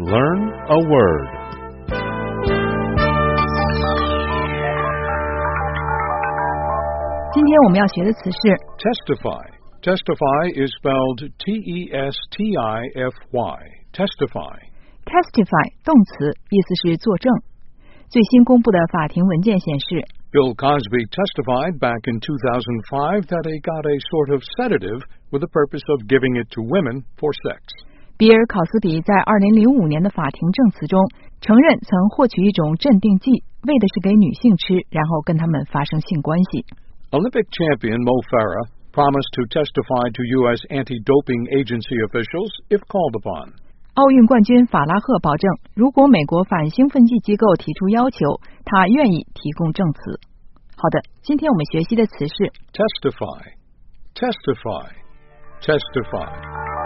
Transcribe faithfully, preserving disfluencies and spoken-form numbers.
Learn a word. Testify. Testify is spelled T E S T I F Y. Testify. Testify 动词，意思是作证。最新公布的法庭文件显示 Bill Cosby testified back in two thousand five that he got a sort of sedative with the purpose of giving it to women for sex. 比尔·考斯比在二零零五年的法庭证词中承认曾获取一种镇定剂，为的是给女性吃，然后跟她们发生性关系。 Olympic champion Mo Farah promised to testify to U S anti-doping agency officials if called upon. 奥运冠军法拉赫保证，如果美国反兴奋剂机构提出要求，他愿意提供证词。好的，今天我们学习的词是 testify, testify, testify.